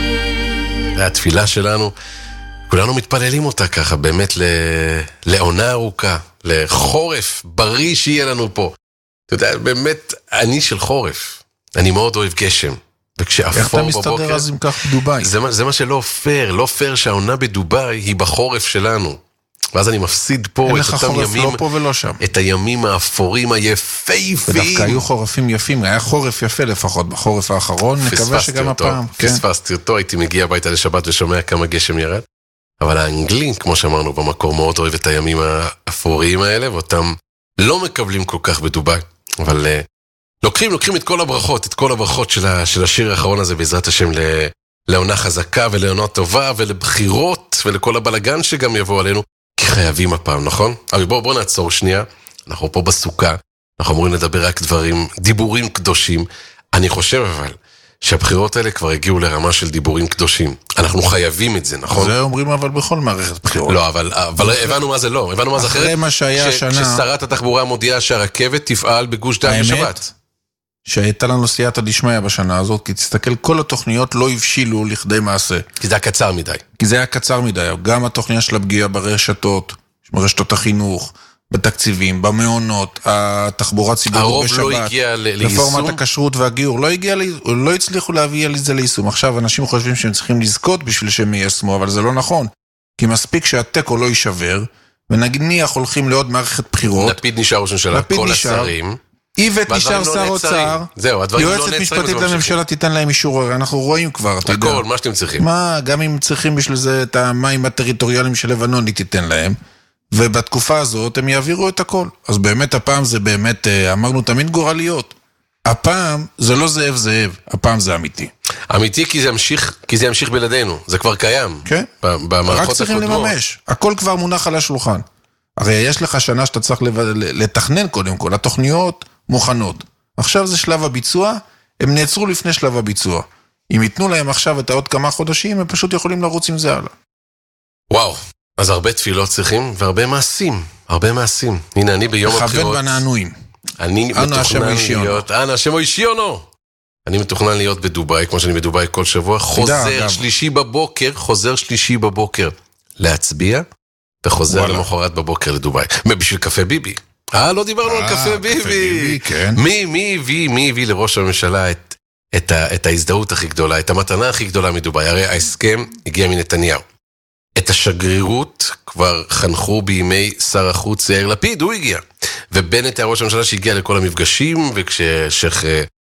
זה התפילה שלנו, כולנו מתפללים אותה ככה, באמת לעונה ארוכה, לחורף בריא שיהיה לנו פה. אתה יודע, באמת, אני של חורף, אני מאוד אוהב גשם. איך אתה מסתדר אז עם כך בדוביי? זה, זה מה שלא פייר, לא פייר שהעונה בדוביי היא בחורף שלנו. ואז אני מפסיד פה את אותם ימים, לא פה ולא שם. את הימים האפורים היפהפיים. ודווקא היו חורפים יפים, היה חורף יפה לפחות בחורף האחרון, נקווה שגם אותו, הפעם. פספסתי כן. אותו, הייתי מגיע הביתה לשבת ושומע כמה גשם ירד. אבל האנגלים, כמו שאמרנו במקור, מאוד אוהב את הימים האפוריים האלה, ואותם לא מקבלים כל כך בדוביי. אבל uh, לוקחים, לוקחים את כל הברכות, את כל הברכות של, ה, של השיר האחרון הזה, בעזרת השם, ל, לעונה חזקה ולעונה טובה, ולבחירות, ולכל הבלגן שגם יבוא עלינו. כי חייבים הפעם, נכון? אבל בואו בוא נעצור שנייה, אנחנו פה בסוכה, אנחנו אמורים לדבר רק דברים, דיבורים קדושים. אני חושב אבל, שהבחירות האלה כבר הגיעו לרמה של דיבורים קדושים. אנחנו חייבים את זה, נכון? זה אומרים אבל בכל מערכת בחירות. לא, אבל, אבל הבנו מה זה לא, הבנו מה זה אחרת. אחרי מה שהיה השנה... כששרת התחבורה מודיעה שהרכבת תפעל בגוש דן בשבת. שהייתה לנו סייעתא דשמיא בשנה הזאת, כי תסתכל, כל התוכניות לא הבשילו לכדי מעשה. כי זה היה קצר מדי. כי זה היה קצר מדי. גם התוכניה של הפגיעה ברשתות, ברשתות החינוך, בתקציבים, במעונות, התחבורה ציבורית בשבת. הרוב לא הגיע ליישום. רפורמת הכשרות והגיור, לא הגיע, לא הצליחו להביא את זה ליישום. עכשיו אנשים חושבים שהם צריכים לזכות בשביל שהם יישמו, אבל זה לא נכון. כי מספיק שהטקו לא יישבר, ונניח הולכים לעוד מערכת בחירות. לפיד נשאר ראש ממשלה, כל השרים. איווט נשאר שר אוצר, יועצת משפטית לממשלה תיתן להם אישור, אנחנו רואים כבר, אתה יודע. הכל, מה שאתם צריכים. מה, גם אם צריכים בשביל זה את המים הטריטוריאליים של לבנון, היא תיתן להם, ובתקופה הזאת הם יעבירו את הכל. אז באמת הפעם זה באמת, אמרנו תמיד גורליות. הפעם זה לא זאב זאב, הפעם זה אמיתי. אמיתי כי זה ימשיך, כי זה ימשיך בלעדינו, זה כבר קיים. כן, רק צריכים לממש, הכל כבר מונח על השולחן. הרי יש לך שנה שאתה צריך לתכנן קודם כל, התוכניות מוכנות. עכשיו זה שלב הביצוע, הם נעצרו לפני שלב הביצוע. אם ייתנו להם עכשיו את העוד כמה חודשים, הם פשוט יכולים לרוץ עם זה הלאה. וואו, אז הרבה תפילות צריכים, והרבה מעשים, הרבה מעשים. הנה, אני ביום הבחירות... לכוון בנענועים. אני מתוכנן להיות... אנא, השם אישיונו. אני מתוכנן להיות בדוביי, כמו שאני בדוביי כל שבוע, חוזר שלישי בבוקר, חוזר שלישי בבוקר להצביע, וחוזר למחרת בבוקר לדוביי. בשביל קפה ביבי. אה, לא דיברנו על קפה ביבי. מי, מי הביא, מי הביא לראש הממשלה את, את, ה, את ההזדהות הכי גדולה, את המתנה הכי גדולה מדוביי? הרי ההסכם הגיע מנתניהו. את השגרירות כבר חנכו בימי שר החוץ יאיר לפיד, הוא הגיע. ובנט היה ראש הממשלה שהגיע לכל המפגשים, וכששייך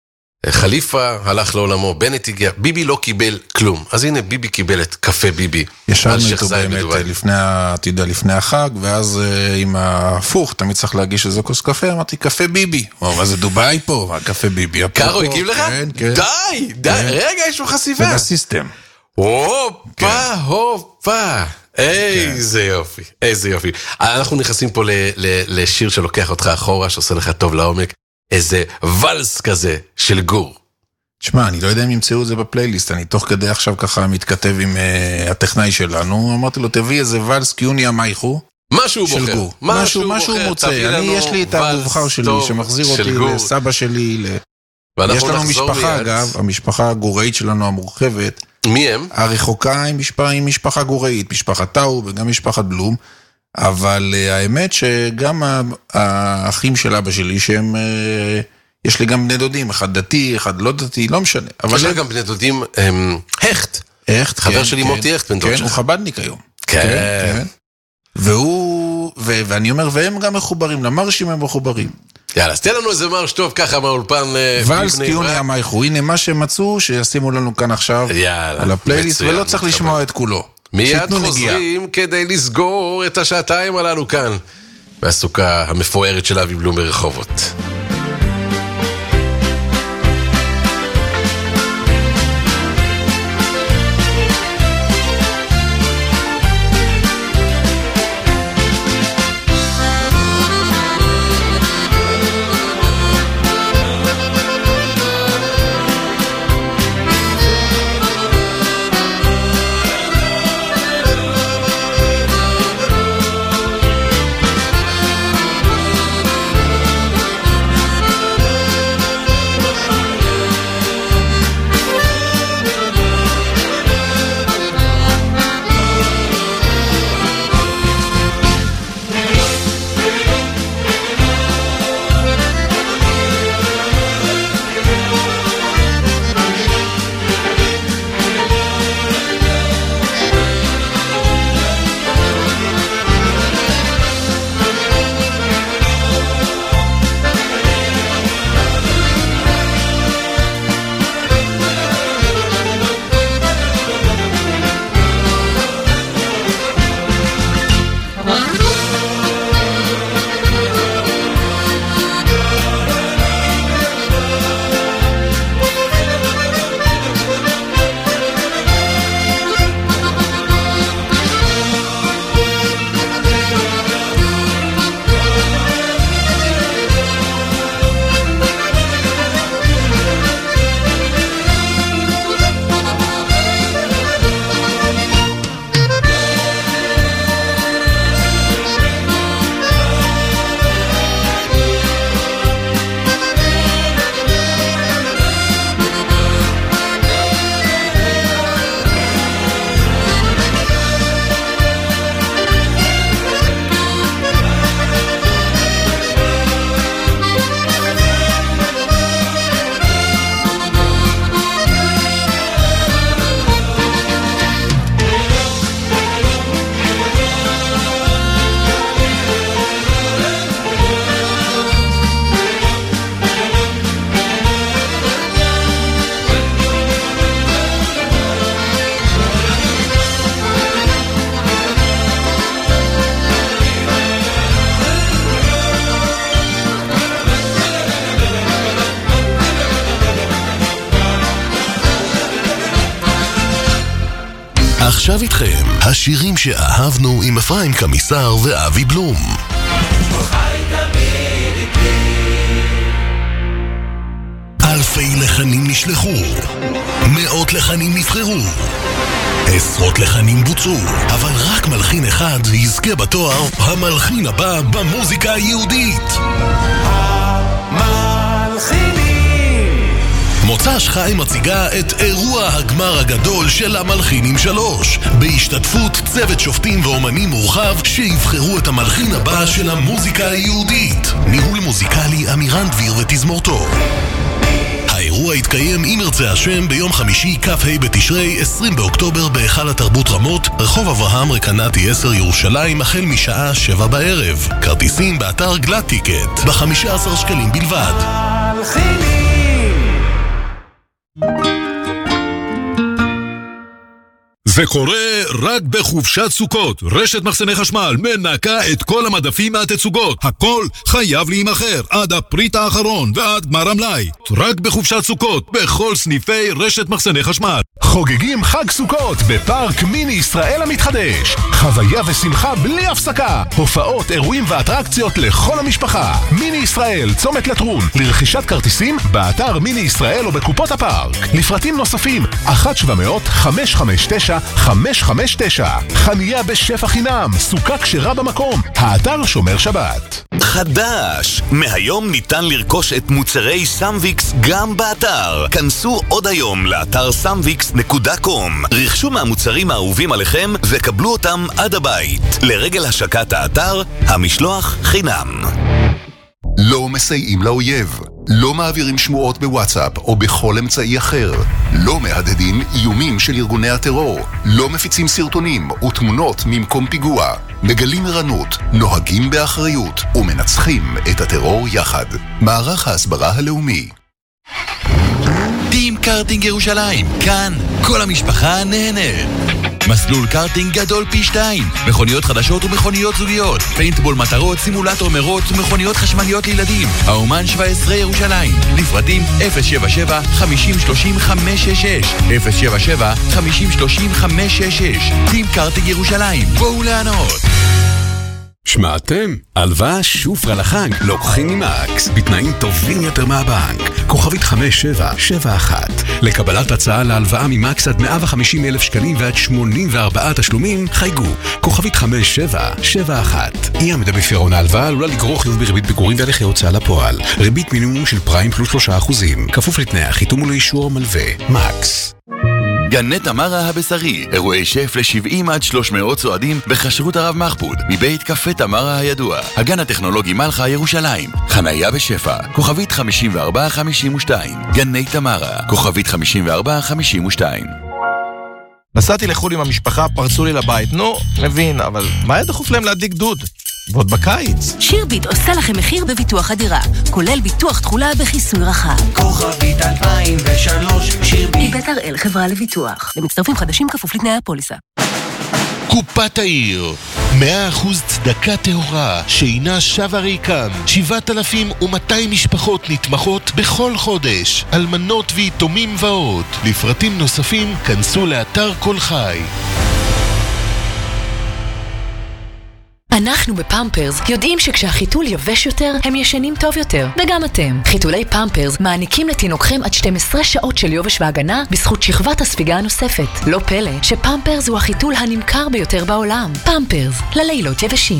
חליפה הלך לעולמו, בנט הגיע, ביבי לא קיבל כלום. אז הנה ביבי קיבל את קפה ביבי. ישבנו איתו באמת לפני, אתה יודע, לפני החג, ואז עם ההפוך, תמיד צריך להגיש איזה כוס קפה, אמרתי, קפה ביבי. מה זה דוביי פה? מה קפה ביבי? קארו, הגיב לך? די, די, רגע, יש לו חשיפה. זה בסיסטם. הופה, הופה. איזה יופי, איזה יופי. אנחנו נכנסים פה לשיר שלוקח אותך אחורה, שעושה לך טוב לעומק. איזה ולס כזה של גור. תשמע, אני לא יודע אם ימצאו את זה בפלייליסט, אני תוך כדי עכשיו ככה מתכתב עם uh, הטכנאי שלנו, אמרתי לו, תביא איזה ולס קיוני המייכו. משהו של בוחר. גור. משהו, משהו, משהו מוצא. אני, יש לי את המובחר שלי, שמחזיר אותי גור. לסבא שלי. ל... יש לנו משפחה, מיד. אגב, המשפחה הגוראית שלנו המורחבת. מי הם? הרחוקה עם משפחה, עם משפחה גוראית, משפחת טאו וגם משפחת בלום. אבל uh, האמת שגם האחים של אבא שלי, שהם, uh, יש לי גם בני דודים, אחד דתי, אחד לא דתי, לא משנה. יש לי גם בני דודים, um, הכט. הכט, חבר כן, שלי כן, מוטי הכט, בן דוד כן, שלך. הוא חבדניק היום. כן. כן, כן. והוא, ו, ואני אומר, והם גם מחוברים, למרשים הם מחוברים. יאללה, אז תן לנו איזה מרש טוב, ככה מהאולפן. ולס קיוני המייכו, הנה מה שמצאו, שישימו לנו כאן עכשיו, יאללה, על הפלייליסט, ולא צריך לשמוע את כולו. מיד חוזרים כדי לסגור את השעתיים הללו כאן מהסוכה המפוארת של אבי בלום ברחובות. עכשיו איתכם, השירים שאהבנו עם אפרים קמיסר ואבי בלום. אלפי לחנים נשלחו, מאות לחנים נבחרו, עשרות לחנים בוצעו, אבל רק מלחין אחד יזכה בתואר המלחין הבא במוזיקה היהודית. המלחינים. מוצ"ש חי מציגה את אירוע הגמר הגדול של המלחינים שלוש, בהשתתפות צוות שופטים ואומנים מורחב שיבחרו את המלחין הבא של המוזיקה היהודית. ניהול מוזיקלי אמירן דביר ותזמורתו. האירוע יתקיים אם ירצה השם ביום חמישי כ"ה בתשרי עשרים באוקטובר בהיכל התרבות רמות, רחוב אברהם רקנתי עשר ירושלים, החל משעה שבע בערב. כרטיסים באתר גלאט טיקט ב-חמישה עשר שקלים בלבד. זה קורה רק בחופשת סוכות. רשת מחסני חשמל מנקה את כל המדפים מהתצוגות. הכל חייב להימחר עד הפריט האחרון ועד גמר המלאי. רק בחופשת סוכות, בכל סניפי רשת מחסני חשמל. חוגגים חג סוכות בפארק מיני ישראל המתחדש. חוויה ושמחה בלי הפסקה. הופעות, אירועים ואטרקציות לכל המשפחה. מיני ישראל, צומת לטרון. לרכישת כרטיסים באתר מיני ישראל או בקופות הפארק. לפרטים נוספים אחת שבע מאות חמש חמש תשע חמש חמש תשע. חניה בשפע חינם, סוכה כשרה במקום. האתר שומר שבת. חדש! מהיום ניתן לרכוש את מוצרי סמוויקס גם באתר. כנסו עוד היום לאתר סמוויקס נקודה קום. רכשו מהמוצרים האהובים עליכם וקבלו אותם עד הבית. לרגל השקת האתר, המשלוח חינם. לא מסייעים לאויב, לא מעבירים שמועות בוואטסאפ או בכל אמצעי אחר, לא מהדהדים איומים של ארגוני הטרור, לא מפיצים סרטונים ותמונות ממקום פיגוע, מגלים ערנות, נוהגים באחריות ומנצחים את הטרור יחד. מערך ההסברה הלאומי. טים קארטינג ירושלים, כאן כל המשפחה נהנית. מסלול קארטינג גדול פי שתיים, מכוניות חדשות ומכוניות זוגיות, פיינטבול מטרות, סימולטור מרוץ ומכוניות חשמליות לילדים. האומן שבע עשרה ירושלים, לפרטים אפס שבע שבע חמישים שלושים חמש שש שש, אפס שבע שבע חמישים שלושים חמש שש שש. טים קארטינג ירושלים, בואו לענות. שמעתם? הלוואה שופרה לחג לוקחים ממקס בתנאים טובים יותר מהבנק. כוכבית חמש שבע שבע אחת. לקבלת הצעה להלוואה ממקס עד מאה וחמישים אלף שקלים ועד שמונים וארבעה תשלומים חייגו. כוכבית חמש שבע שבע אחת. אי עמידה בפירעון ההלוואה עלולה לגרור חיוב בריבית פיגורים והליכי הוצאה לפועל. ריבית מינימום של פריים פלוס שלושה אחוזים. כפוף לתנאי החיתום ולאישור המלווה. מקס. גני תמרה הבשרי, אירועי שף ל-שבעים עד שלוש מאות צועדים בחשרות הרב מחפוד, מבית קפה תמרה הידוע, הגן הטכנולוגי מלכה ירושלים, חנייה בשפע, כוכבית חמישים וארבע חמישים ושתיים, גני תמרה, כוכבית חמישים וארבע חמישים ושתיים. נסעתי לחול עם המשפחה, פרצו לי לבית, נו, מבין, אבל מה היה דחוף להם להדליק דוד? ועוד בקיץ. שירביט עושה לכם מחיר בביטוח הדירה, כולל ביטוח תחולה בכיסוי רחב. כוכבית אלפיים ושלוש, שירביט. מבית הראל חברה לביטוח. למצטרפים חדשים כפוף לתנאי הפוליסה. קופת העיר, מאה אחוז צדקה טהורה, שאינה שווה ריקם. שבעת אלפים ומאתיים משפחות נתמכות בכל חודש, אלמנות ויתומים ועוד. לפרטים נוספים כנסו לאתר כל חי. אנחנו בפמפרס יודעים שכשהחיתול יבש יותר, הם ישנים טוב יותר. וגם אתם. חיתולי פמפרס מעניקים לתינוקכם עד שתים עשרה שעות של יובש והגנה בזכות שכבת הספיגה הנוספת. לא פלא שפמפרס הוא החיתול הנמכר ביותר בעולם. פמפרס, ללילות יבשים.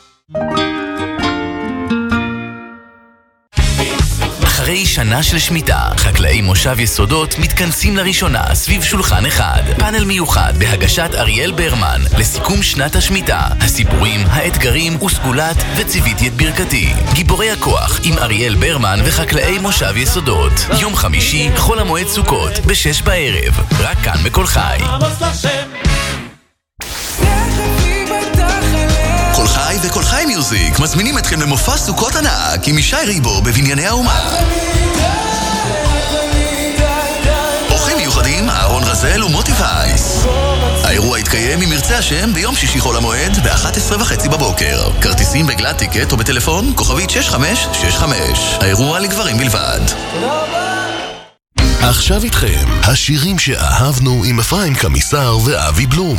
אחרי שנה של שמיטה, חקלאי מושב יסודות מתכנסים לראשונה סביב שולחן אחד. פאנל מיוחד בהגשת אריאל ברמן לסיכום שנת השמיטה, הסיפורים, האתגרים וסגולת וציוויתי את ברכתי. גיבורי הכוח עם אריאל ברמן וחקלאי מושב יסודות. יום חמישי, חול המועד סוכות, בשש בערב. רק כאן בכל חי. כל חי וכל חי מיוזיק מזמינים אתכם למופע סוכות ענק עם ישי ריבו בבנייני האומה. אורחים מיוחדים אהרון רזל ומוטי וייס. האירוע יתקיים אם ירצה השם ביום שישי חול המועד ב-אחת עשרה וחצי בבוקר. כרטיסים בגלאט טיקט או בטלפון כוכבית שש חמש שש חמש. האירוע לגברים בלבד. עכשיו איתכם, השירים שאהבנו עם אפרים קמיסר ואבי בלום.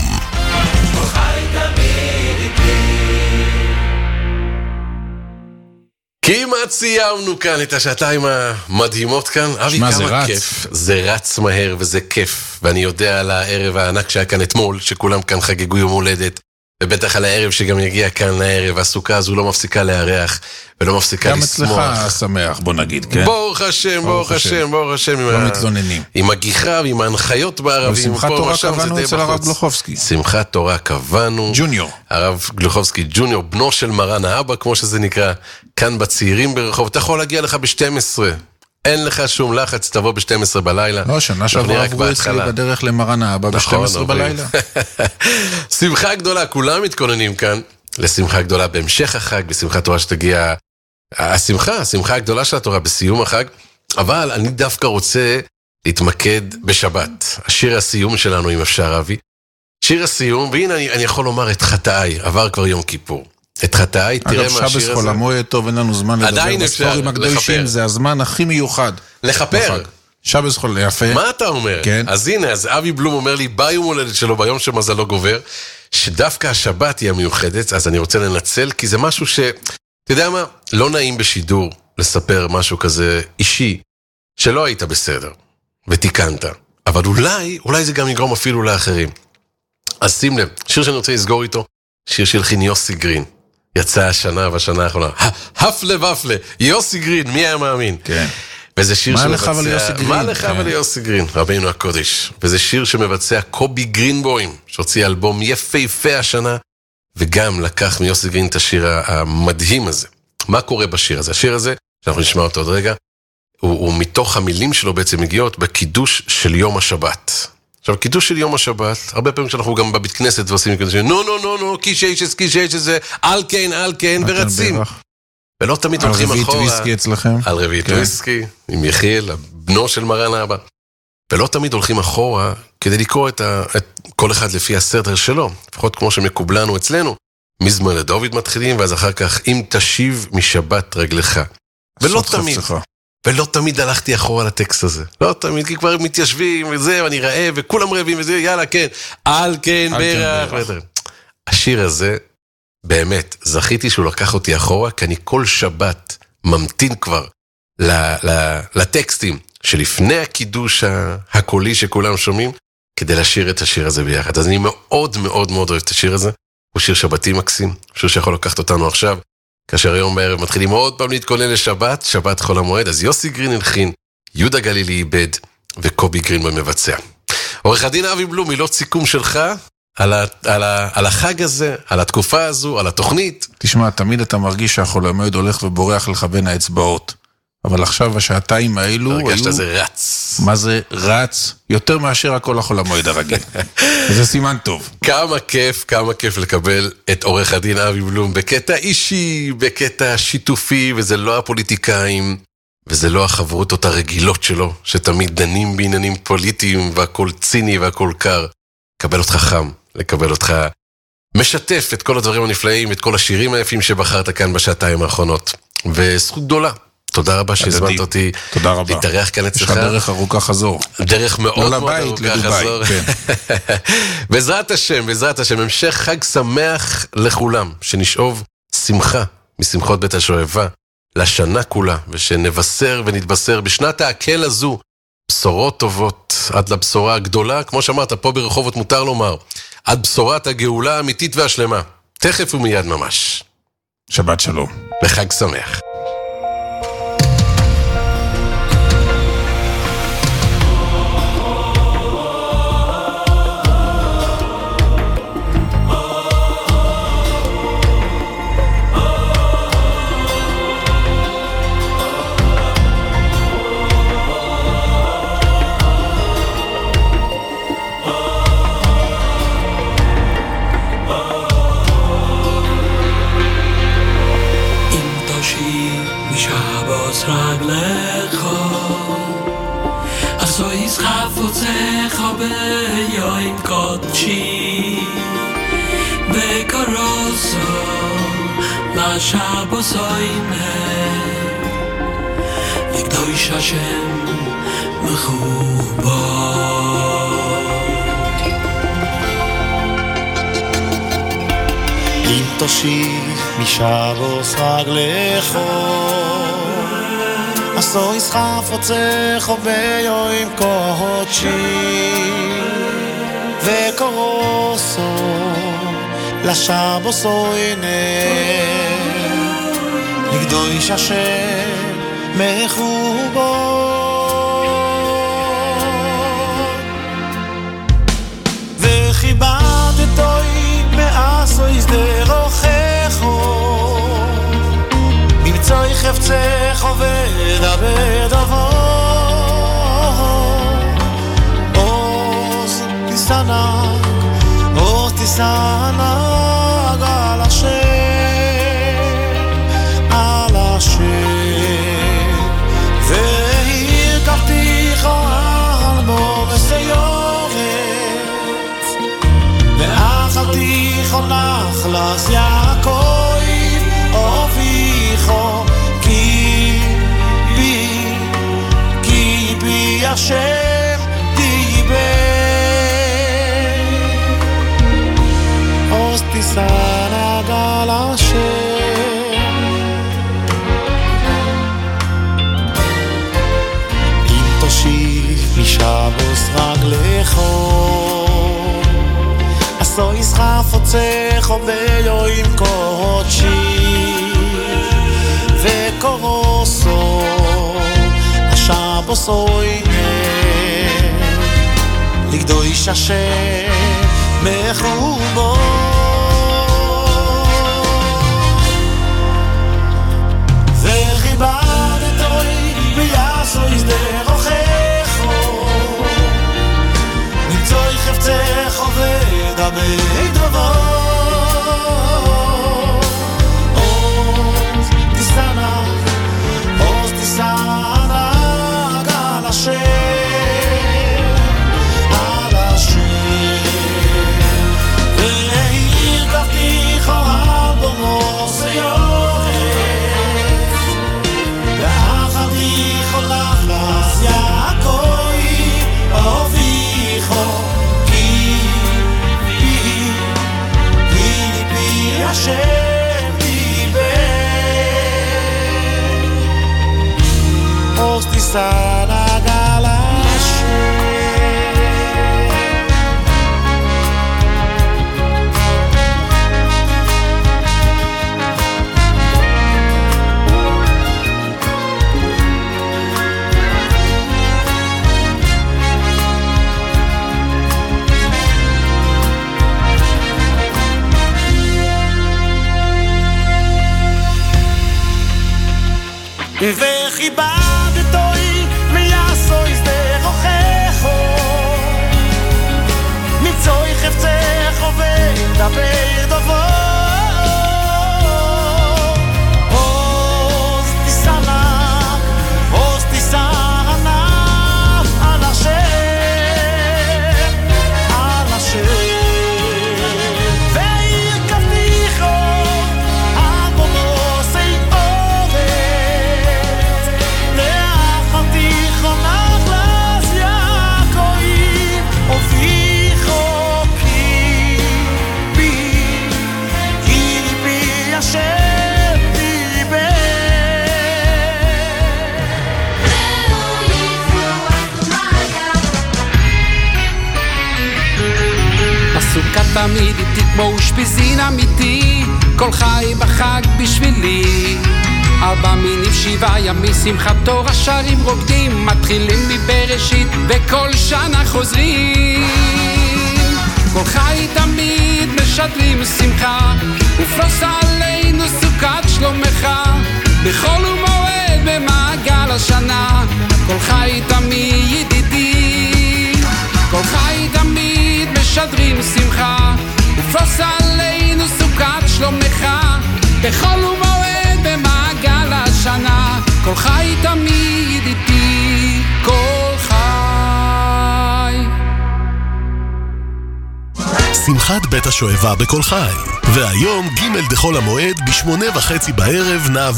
כמעט סיימנו כאן את השעתיים המדהימות כאן. אבי, שמה, זה כמה רץ. כיף. זה רץ מהר וזה כיף. ואני יודע על הערב הענק שהיה כאן אתמול, שכולם כאן חגגו יום הולדת, ובטח על הערב שגם יגיע כאן הערב. הסוכה הזו לא מפסיקה להריח, ולא מפסיקה לשמוח. גם אצלך שמח, בוא נגיד, כן? ברוך השם, ברוך השם, ברוך השם. לא מתלוננים. עם הגיחה ועם ההנחיות בערבים. ושמחת תורה קבענו אצל הרב גלוחובסקי. שמחת תורה קבענו. ג'וניור. הרב גלוחובסקי ג'וניור, בנו של מרן האבא, כמו שזה נקרא, כאן בצעירים ברחוב. אתה יכול להגיע לך ב-שתים עשרה. אין לך שום לחץ, תבוא ב-שתים עשרה בלילה. לא, שנה שעברה עברו אצלי בדרך למרן האבא ב-שתים עשרה בלילה. שמחה גדולה, כולם מתכוננים כאן לשמחה גדולה בהמשך החג, בשמחת תורה שתגיע השמחה, השמחה הגדולה של התורה בסיום החג. אבל אני דווקא רוצה להתמקד בשבת. השיר הסיום שלנו, אם אפשר, אבי. שיר הסיום, והנה אני, אני יכול לומר את חטאי, עבר כבר יום כיפור. את חטאי, תראה מה השיר הזה. אגב, שבס חול המועד טוב, אין לנו זמן לדבר בספורים הקדושים, זה הזמן הכי מיוחד. לחפר. שבס חול, יפה. מה אתה אומר? כן. אז הנה, אז אבי בלום אומר לי, ביום הולדת שלו, ביום שמזלו גובר, שדווקא השבת היא המיוחדת, אז אני רוצה לנצל, כי זה משהו ש... אתה יודע מה? לא נעים בשידור לספר משהו כזה אישי, שלא היית בסדר, ותיקנת. אבל אולי, אולי זה גם יגרום אפילו לאחרים. אז שים לב, שיר שאני רוצה לסגור איתו, שיר של יוסי גרין. יצא השנה והשנה האחרונה. הפלה ופלה, יוסי גרין, מי היה מאמין? כן. וזה שיר מה שמבצע... לך וליוסי גרין? מה לך וליוסי גרין, רבינו הקודש. וזה שיר שמבצע קובי גרינבוים, שהוציא אלבום יפהפה השנה, וגם לקח מיוסי גרין את השיר המדהים הזה. מה קורה בשיר הזה? השיר הזה, שאנחנו נשמע אותו עוד רגע, הוא, הוא מתוך המילים שלו בעצם מגיעות בקידוש של יום השבת. עכשיו, קידוש של יום השבת, הרבה פעמים שאנחנו גם בבית כנסת ועושים קידוש, נו, נו, נו, נו, קיש אישס, קיש אישס, על כן, על כן, ורצים. ולא תמיד הולכים אחורה. על רביעית וויסקי אצלכם? על רביעית וויסקי, עם יחיאל, בנו של מרן האבא. ולא תמיד הולכים אחורה כדי לקרוא את, ה, את כל אחד לפי הסדר שלו, לפחות כמו שמקובלנו אצלנו. מזמור לדוד מתחילים, ואז אחר כך, אם תשיב משבת רגלך. ולא תמיד. ולא תמיד הלכתי אחורה לטקסט הזה. לא תמיד, כי כבר מתיישבים וזה, ואני רעב, וכולם רעבים וזה, יאללה, כן. על כן, ברך. השיר הזה, באמת, זכיתי שהוא לקח אותי אחורה, כי אני כל שבת ממתין כבר לטקסטים שלפני הקידוש הקולי שכולם שומעים, כדי לשיר את השיר הזה ביחד. אז אני מאוד מאוד מאוד אוהב את השיר הזה. הוא שיר שבתי מקסים, שיר שיכול לקחת אותנו עכשיו. כאשר היום בערב מתחילים עוד פעם להתכונן לשבת, שבת חול המועד, אז יוסי גרין הלחין, יהודה גלילי איבד, וקובי גרין מבצע. עורך הדין אבי בלום, מילות סיכום שלך על, ה, על, ה, על החג הזה, על התקופה הזו, על התוכנית. תשמע, תמיד אתה מרגיש שהחול המועד הולך ובורח לך בין האצבעות. אבל עכשיו השעתיים האלו... הרגשת היו... זה רץ. מה זה רץ? יותר מאשר הכל החול המועד הרגיל. זה סימן טוב. כמה כיף, כמה כיף לקבל את עורך הדין אבי בלום בקטע אישי, בקטע שיתופי, וזה לא הפוליטיקאים, וזה לא החברותות הרגילות שלו, שתמיד דנים בעניינים פוליטיים, והכל ציני והכל קר. לקבל אותך חם, לקבל אותך משתף את כל הדברים הנפלאים, את כל השירים היפים שבחרת כאן בשעתיים האחרונות. וזכות גדולה. תודה רבה שהזמנת אותי להתארח כאן אצלך. יש לך דרך ארוכה חזור. דרך מאוד מאוד ארוכה חזור. בעזרת השם, בעזרת השם, המשך חג שמח לכולם, שנשאוב שמחה משמחות בית השואבה לשנה כולה, ושנבשר ונתבשר בשנת העקל הזו, בשורות טובות עד לבשורה הגדולה, כמו שאמרת, פה ברחובות מותר לומר, עד בשורת הגאולה האמיתית והשלמה. תכף ומיד ממש. שבת שלום. וחג שמח. Shabbos oine Likdoish Hashem אם תושיב משבוס רגלך עשו יסחף עצך וביום קודשי וקורוסו לשבוס הנה לקדוש השם מחובו וכיבדתוי מעשו יסדרוכךו ממצוי חפצך ודבר דבר עוז תסענק עוז תסענק על השם על השם והרכבתיך על בו וסיורת ואכלתיך נחלס יעקב אביכו כי בי כי בי השם דיבר עוז תסענק על השם אם תושיב משבוס רגלך עשו יסחף עצך וביום קודשי וקורוסו השבוס הנה לקדוש השם מחובו וכיבדתוי ביעשו יסדרוכך נמצוי חפצך ודבר דבר עוז תסענק עוז תסענק על השם על השם והרכבתיך על בו סיורת ואכלתיך נחלס יעקב אביכו כי בי כי בי השם דיבר עוז תסענק על השם וכיבדתוי מיעשו יסדרוכך מצוי חפצך ודבר דבר עוז תסענק עוז תסענק על השם על השם והרכבתיך על בו סיורת ואכלתיך נחלס יעקב אביכו כי בי כי בי השם דיבר הסוכה תמיד איתי כמו אושפיזין אמיתי כל חי בחג בשבילי ארבע מינים שבעה ימים שמחת תורה שרים רוקדים מתחילים מבראשית וכל שנה חוזרים כל חי תמיד משדרים שמחה ופרוס עלינו סוכת שלומך בכל ומועד במעגל השנה כל חי תמיד ידידי כל חי תמיד משדרים שמחה ופרוס עלינו סוכת שלומך בכל ומועד במעגל השנה כל חי תמיד איתי כל חי שמחת בית השואבה בכל חי והיום ג' דחול המועד בשמונה וחצי בערב נע